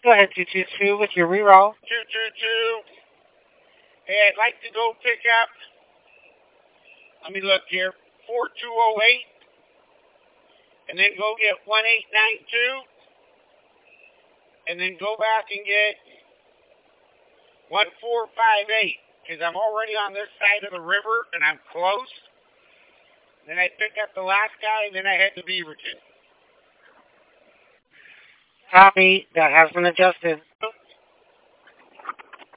Go ahead, 222 with your reroll. 222. Hey, I'd like to go pick up, let me look here, 4208, and then go get 1892, and then go back and get 1458, because I'm already on this side of the river, and I'm close. Then I pick up the last guy, and then I head to Beaverton. Copy. That has been adjusted.